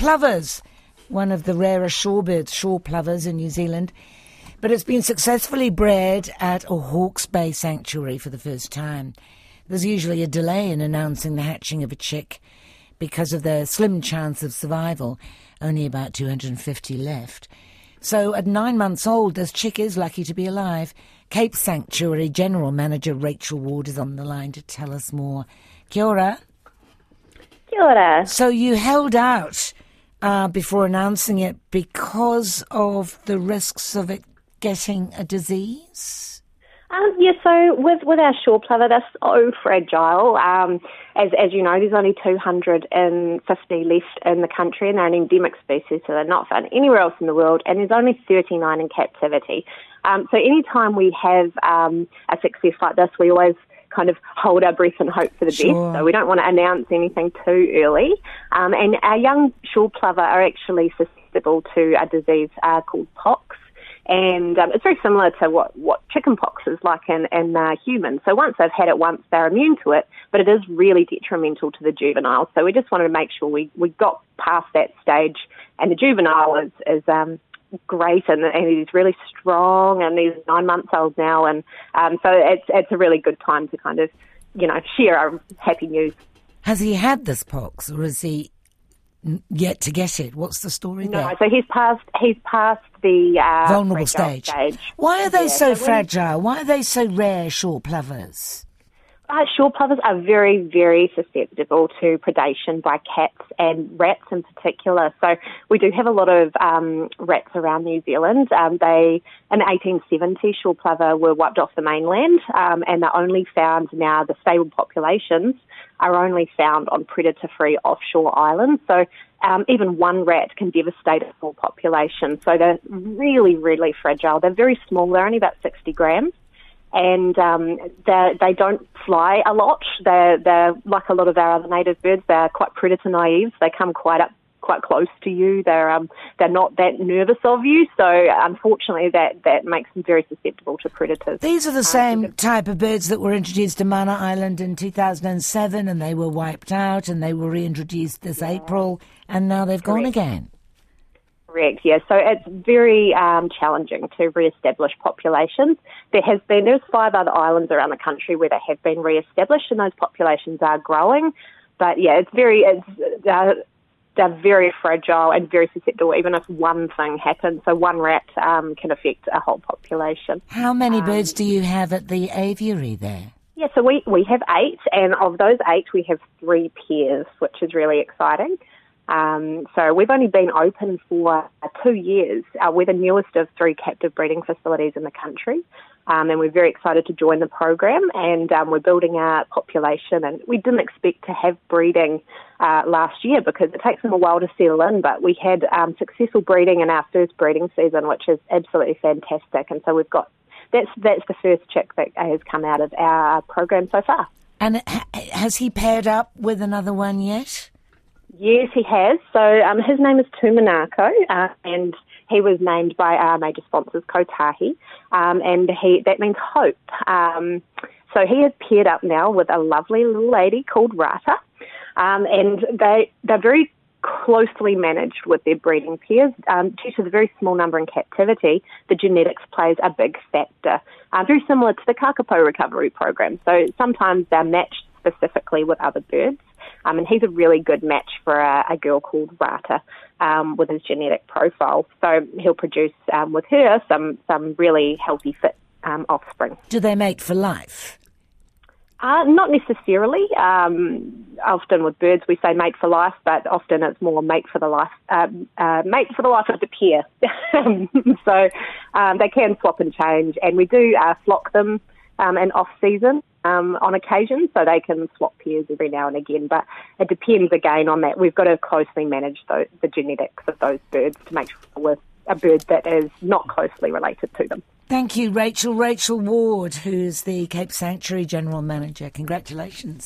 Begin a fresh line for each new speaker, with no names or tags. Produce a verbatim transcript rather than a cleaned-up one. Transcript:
plovers, one of the rarer shorebirds, shore plovers in New Zealand. But it's been successfully bred at a Hawke's Bay sanctuary for the first time. There's usually a delay in announcing the hatching of a chick because of the slim chance of survival, only about two hundred fifty left. So at nine months old, this chick is lucky to be alive. Cape Sanctuary General Manager Rachel Ward is on the line to tell us more. Kia ora.
Kia ora.
So you held out uh, before announcing it because of the risks of it getting a disease?
Um, yeah, so with, with our shore plover, they're so fragile. Um, as as you know, there's only two hundred fifty left in the country, and they're an endemic species, so they're not found anywhere else in the world, and there's only thirty-nine in captivity. Um, so any time we have um, a success like this, we always kind of hold our breath and hope for the
Sure.
best, so we don't want to announce anything too early. Um, and our young shore plover are actually susceptible to a disease uh, called pox. And um, it's very similar to what, what chicken pox is like in, in uh, humans. So once they've had it once, they're immune to it, but it is really detrimental to the juvenile. So we just wanted to make sure we, we got past that stage. And the juvenile is, is um, great, and, and he's really strong, and he's nine months old now. And um, so it's, it's a really good time to kind of, you know, share our happy news.
Has he had this pox, or is he yet to get it? What's the story
No,
there?
so he's passed, he's passed the uh,
Vulnerable
fragile
stage.
stage.
Why are they
Yeah,
so
so when-
fragile? Why are they so rare, shore plovers?
Uh, shore plovers are very, very susceptible to predation by cats and rats in particular. So we do have a lot of um, rats around New Zealand. Um, they, in the eighteen seventies, shore plover were wiped off the mainland, um, and they're only found now, the stable populations are only found on predator-free offshore islands. So um, even one rat can devastate a full population. So they're really, really fragile. They're very small. They're only about sixty grams. And um, they don't fly a lot. They're, they're like a lot of our other native birds. They're quite predator naive. They come quite up, quite close to you. They're um, they're not that nervous of you. So unfortunately, that, that makes them very susceptible to predators.
These are the
Um,
same type of birds that were introduced to Mana Island in two thousand seven, and they were wiped out, and they were reintroduced this yeah. April, and now they've Correct. gone again.
Correct, yeah. So it's very um, challenging to re-establish populations. There has been, there's five other islands around the country where they have been re-established, and those populations are growing. But yeah, it's very, it's, uh, they're very fragile and very susceptible, even if one thing happens. So one rat um, can affect a whole population.
How many
um,
birds do you have at the aviary there?
Yeah, so we, we have eight, and of those eight, we have three pairs, which is really exciting. Um, so we've only been open for uh, two years. Uh, we're the newest of three captive breeding facilities in the country, um, and we're very excited to join the program, and um, we're building our population, and we didn't expect to have breeding uh, last year because it takes them a while to settle in, but we had um, successful breeding in our first breeding season, which is absolutely fantastic, and so we've got, that's, that's the first chick that has come out of our program so far.
And ha- has he paired up with another one yet?
Yes, he has. So um, his name is Tumanako, uh, and he was named by our major sponsors, Kotahi, um, and he that means hope. Um, so he has paired up now with a lovely little lady called Rata, um, and they, they're very closely managed with their breeding pairs. Um, due to the very small number in captivity, the genetics plays a big factor, uh, very similar to the Kakapo recovery program. So sometimes they're matched specifically with other birds. Um, and he's a really good match for a, a girl called Rata um, with his genetic profile. So he'll produce um, with her some, some really healthy, fit um, offspring.
Do they mate for life?
Uh, not necessarily. Um, often with birds we say mate for life, but often it's more mate for the life, uh, uh, mate for the life of the pair. so um, they can swap and change, and we do uh, flock them um, in off-season. Um, on occasion, so they can swap pairs every now and again, but it depends again on that. We've got to closely manage those, the genetics of those birds to make sure we're a bird that is not closely related to them.
Thank you, Rachel. Rachel Ward, who's the Cape Sanctuary General Manager. Congratulations.